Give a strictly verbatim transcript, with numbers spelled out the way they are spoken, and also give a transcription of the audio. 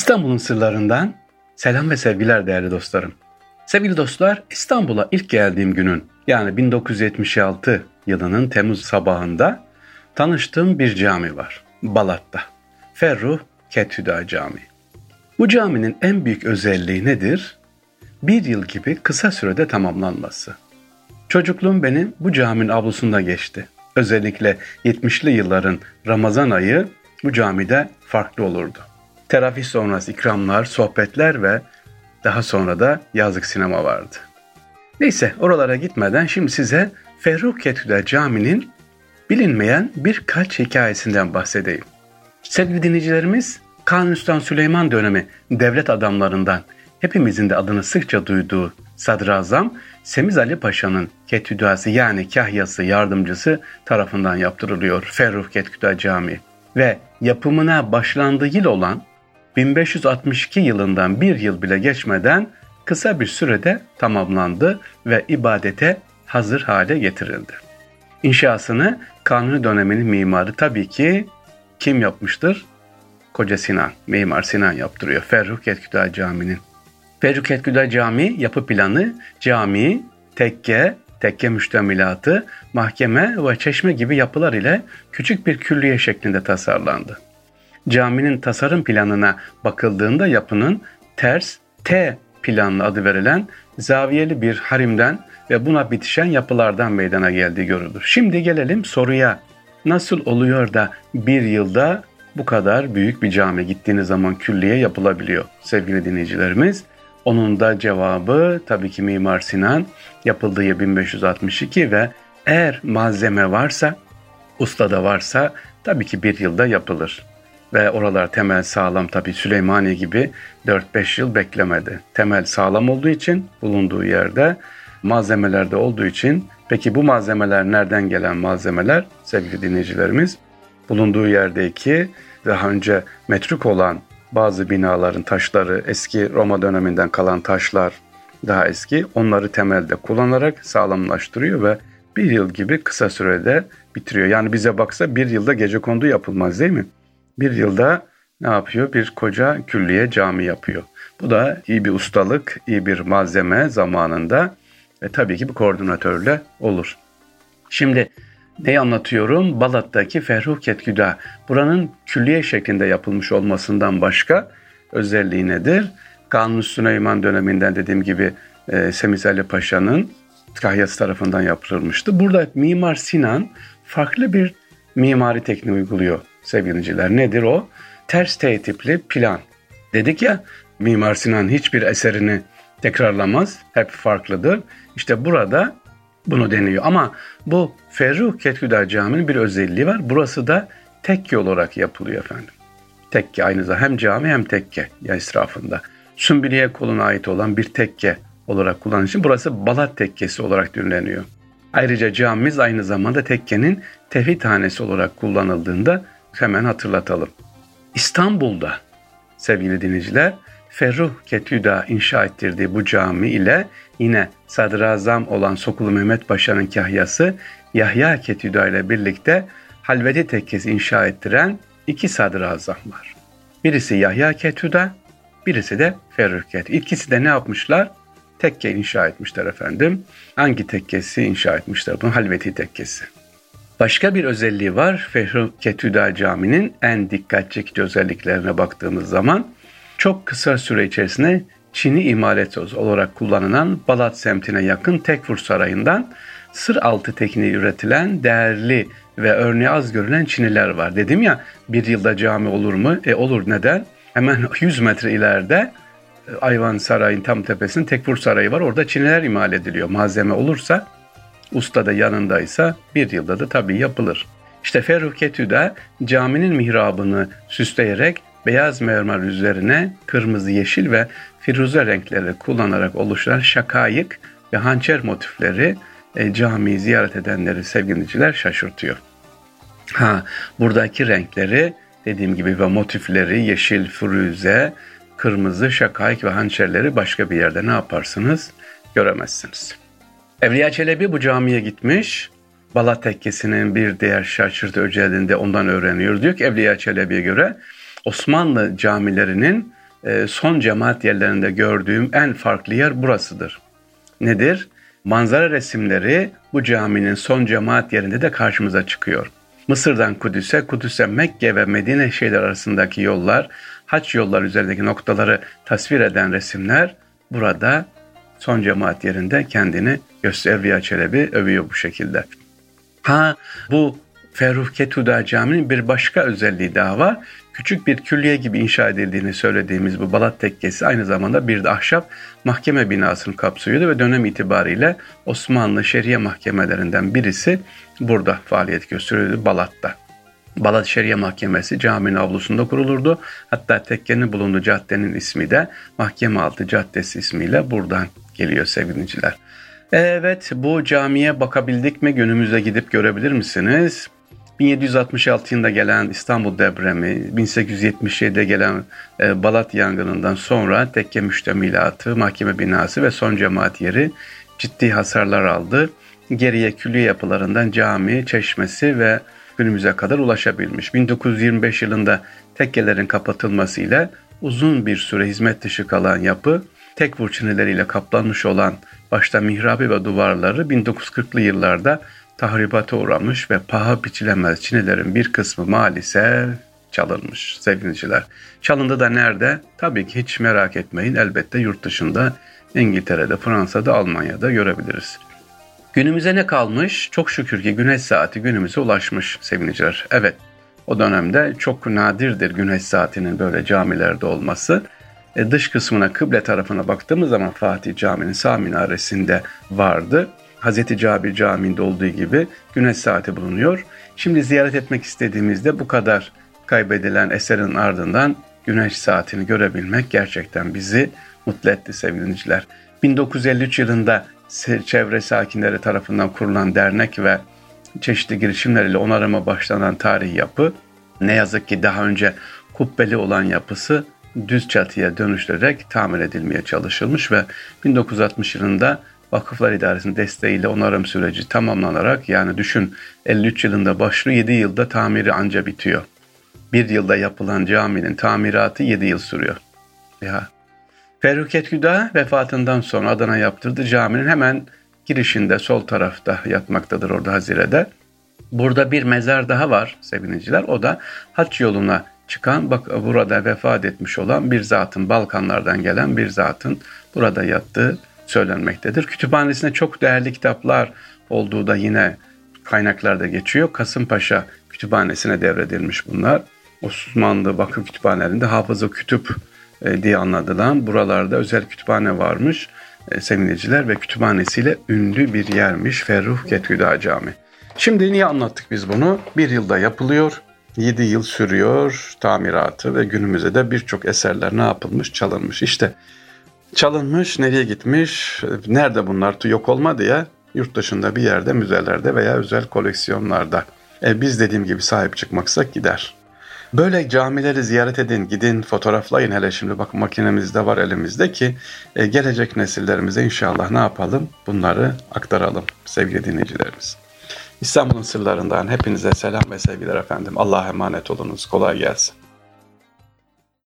İstanbul'un sırlarından selam ve sevgiler değerli dostlarım. Sevgili dostlar, İstanbul'a ilk geldiğim günün yani bin dokuz yüz yetmiş altı yılının Temmuz sabahında tanıştığım bir cami var. Balat'ta. Ferruh Kethüda Camii. Bu caminin en büyük özelliği nedir? Bir yıl gibi kısa sürede tamamlanması. Çocukluğum benim bu caminin avlusunda geçti. Özellikle yetmişli yılların Ramazan ayı bu camide farklı olurdu. Teravih sonrası ikramlar, sohbetler ve daha sonra da yazlık sinema vardı. Neyse, oralara gitmeden şimdi size Ferruh Kethüda Camii'nin bilinmeyen birkaç hikayesinden bahsedeyim. Sevgili dinleyicilerimiz, Kanuni Sultan Süleyman dönemi devlet adamlarından hepimizin de adını sıkça duyduğu Sadrazam Semiz Ali Paşa'nın Kethüdası yani kahyası, yardımcısı tarafından yaptırılıyor Ferruh Kethüda Camii. Ve yapımına başlandığı yıl olan bin beş yüz altmış iki yılından bir yıl bile geçmeden kısa bir sürede tamamlandı ve ibadete hazır hale getirildi. İnşasını Kanuni döneminin mimarı tabii ki kim yapmıştır? Koca Sinan, Mimar Sinan yaptırıyor Ferruh Kethüda Camii'nin. Ferruh Kethüda Camii yapı planı, cami, tekke, tekke müştemilatı, mahkeme ve çeşme gibi yapılar ile küçük bir külliye şeklinde tasarlandı. Caminin tasarım planına bakıldığında yapının ters T planlı adı verilen zaviyeli bir harimden ve buna bitişen yapılardan meydana geldiği görülür. Şimdi gelelim soruya. Nasıl oluyor da bir yılda bu kadar büyük bir cami gittiğiniz zaman külliye yapılabiliyor sevgili dinleyicilerimiz? Onun da cevabı tabii ki Mimar Sinan, yapıldığı yıl bin beş yüz altmış iki ve eğer malzeme varsa, usta da varsa tabii ki bir yılda yapılır. Ve oralar temel sağlam, tabii Süleymaniye gibi dört beş yıl beklemedi. Temel sağlam olduğu için bulunduğu yerde, malzemeler de olduğu için. Peki bu malzemeler nereden gelen malzemeler sevgili dinleyicilerimiz? Bulunduğu yerdeki daha önce metruk olan bazı binaların taşları, eski Roma döneminden kalan taşlar daha eski, onları temelde kullanarak sağlamlaştırıyor ve bir yıl gibi kısa sürede bitiriyor. Yani bize baksa bir yılda gecekondu yapılmaz değil mi? Bir yılda ne yapıyor? Bir koca külliye cami yapıyor. Bu da iyi bir ustalık, iyi bir malzeme zamanında ve tabii ki bir koordinatörle olur. Şimdi neyi anlatıyorum? Balat'taki Ferruh Kethüda. Buranın külliye şeklinde yapılmış olmasından başka özelliği nedir? Kanuni Süleyman döneminden dediğim gibi e, Semiz Ali Paşa'nın kahyası tarafından yaptırılmıştı. Burada Mimar Sinan farklı bir mimari tekniği uyguluyor sevgili dinleyiciler. Nedir o? Ters T tipli plan. Dedik ya, Mimar Sinan hiçbir eserini tekrarlamaz. Hep farklıdır. İşte burada bunu deniyor. Ama bu Ferruh Kethüda Camii'nin bir özelliği var. Burası da tekke olarak yapılıyor efendim. Tekke aynı zamanda hem cami hem tekke ya etrafında. Sümbüliye koluna ait olan bir tekke olarak kullanıldığı için burası Balat Tekkesi olarak dinleniyor. Ayrıca camimiz aynı zamanda tekkenin tevhidhanesi olarak kullanıldığında hemen hatırlatalım. İstanbul'da sevgili dinleyiciler, Ferruh Kethüda inşa ettirdiği bu cami ile yine sadrazam olan Sokulu Mehmet Paşa'nın kahyası Yahya Kethüda ile birlikte Halveti Tekkesi inşa ettiren iki sadrazam var. Birisi Yahya Kethüda, birisi de Ferruh Kethüda. İkisi de ne yapmışlar? Tekke inşa etmişler efendim. Hangi tekkesi inşa etmişler? Bunu Halveti Tekkesi. Başka bir özelliği var. Ferruh Kethüda Camii'nin en dikkat çekici özelliklerine baktığımız zaman çok kısa süre içerisinde Çin'i imalat olarak kullanılan Balat semtine yakın Tekfur Sarayı'ndan sır altı tekniği üretilen değerli ve örneği az görülen çiniler var. Dedim ya, bir yılda cami olur mu? E olur, neden? Hemen yüz metre ileride Ayvan Sarayı'nın tam tepesinde Tekfur Sarayı var. Orada çiniler imal ediliyor. Malzeme olursa, usta da yanındaysa bir yılda da tabii yapılır. İşte Ferruh Kethüda caminin mihrabını süsleyerek beyaz mermer üzerine kırmızı, yeşil ve firuze renkleri kullanarak oluşturan şakayık ve hançer motifleri e, camiyi ziyaret edenleri sevgili dinleyiciler şaşırtıyor. Ha, buradaki renkleri dediğim gibi ve motifleri yeşil, firuze, kırmızı, şakayık ve hançerleri başka bir yerde ne yaparsınız? Göremezsiniz. Evliya Çelebi bu camiye gitmiş. Balat Tekkesi'nin bir diğer şaşırtıcı özelliğini de ondan öğreniyor. Diyor ki Evliya Çelebi'ye göre Osmanlı camilerinin e, son cemaat yerlerinde gördüğüm en farklı yer burasıdır. Nedir? Manzara resimleri bu caminin son cemaat yerinde de karşımıza çıkıyor. Mısır'dan Kudüs'e, Kudüs'e Mekke ve Medine şehirleri arasındaki yollar, haç yollar üzerindeki noktaları tasvir eden resimler burada son cemaat yerinde kendini gösteriyor. Evliya Çelebi övüyor bu şekilde. Ha, bu Ferruh Kethuda Camii'nin bir başka özelliği daha var. Küçük bir külliye gibi inşa edildiğini söylediğimiz bu Balat Tekkesi aynı zamanda bir de ahşap mahkeme binasını kapsıyordu ve dönem itibariyle Osmanlı şeriye mahkemelerinden birisi burada faaliyet gösteriyordu, Balat'ta. Balat Şeriye Mahkemesi caminin avlusunda kurulurdu. Hatta tekkenin bulunduğu caddenin ismi de Mahkemealtı Caddesi ismiyle buradan geliyor sevgiliciler. Evet, bu camiye bakabildik mi? Günümüzde gidip görebilir misiniz? bin yedi yüz altmış altı yılında gelen İstanbul depremi, bin sekiz yüz yetmiş yedide gelen Balat yangınından sonra tekke müştemilatı, mahkeme binası ve son cemaat yeri ciddi hasarlar aldı. Geriye külliye yapılarından cami, çeşmesi ve günümüze kadar ulaşabilmiş. bin dokuz yüz yirmi beş yılında tekkelerin kapatılmasıyla uzun bir süre hizmet dışı kalan yapı, tek vur çinileriyle kaplanmış olan başta mihrabı ve duvarları bin dokuz yüz kırklı yıllarda tahribata uğramış ve paha biçilemez çinilerin bir kısmı maalesef çalınmış sevgiliciler. Çalındı da nerede? Tabii ki hiç merak etmeyin, elbette yurt dışında, İngiltere'de, Fransa'da, Almanya'da görebiliriz. Günümüze ne kalmış? Çok şükür ki güneş saati günümüze ulaşmış sevgiliciler. Evet, o dönemde çok nadirdir güneş saatinin böyle camilerde olması. E, dış kısmına, kıble tarafına baktığımız zaman Fatih Camii'nin sağ minaresinde vardı. Hazreti Cabir Camii'nde olduğu gibi güneş saati bulunuyor. Şimdi ziyaret etmek istediğimizde bu kadar kaybedilen eserin ardından güneş saatini görebilmek gerçekten bizi mutlu etti sevgili dinleyiciler. bin dokuz yüz elli üç yılında çevre sakinleri tarafından kurulan dernek ve çeşitli girişimlerle onarıma başlanan tarihi yapı, ne yazık ki daha önce kubbeli olan yapısı düz çatıya dönüştürerek tamir edilmeye çalışılmış ve bin dokuz yüz altmış yılında Vakıflar İdaresi'nin desteğiyle onarım süreci tamamlanarak, yani düşün elli üç yılında başlıyor, yedi yılda tamiri anca bitiyor. Bir yılda yapılan caminin tamiratı yedi yıl sürüyor. Ya. Ferruh Kethuda vefatından sonra Adana yaptırdığı caminin hemen girişinde sol tarafta yatmaktadır, orada Hazire'de. Burada bir mezar daha var sevgiliciler. O da hac yoluna çıkan, bak burada vefat etmiş olan bir zatın, Balkanlardan gelen bir zatın burada yattığı söylenmektedir. Kütüphanesinde çok değerli kitaplar olduğu da yine kaynaklarda geçiyor. Kasımpaşa Kütüphanesi'ne devredilmiş bunlar. Osmanlı Vakıf Kütüphanelerinde Hafız-ı Kütüp e, diye anlatılan buralarda özel kütüphane varmış e, sevgiliciler ve kütüphanesiyle ünlü bir yermiş Ferruh Kethuda Camii. Şimdi niye anlattık biz bunu? Bir yılda yapılıyor, yedi yıl sürüyor tamiratı ve günümüzde de birçok eserler ne yapılmış? Çalınmış. İşte çalınmış, nereye gitmiş, nerede bunlar yok olmadı ya, yurt dışında bir yerde, müzelerde veya özel koleksiyonlarda. E biz dediğim gibi sahip çıkmaksak gider. Böyle camileri ziyaret edin, gidin, fotoğraflayın, hele şimdi bakın makinemiz de var elimizde ki e, gelecek nesillerimize inşallah ne yapalım? Bunları aktaralım sevgili dinleyicilerimiz. İstanbul'un sırlarından hepinize selam ve sevgiler efendim. Allah'a emanet olunuz. Kolay gelsin.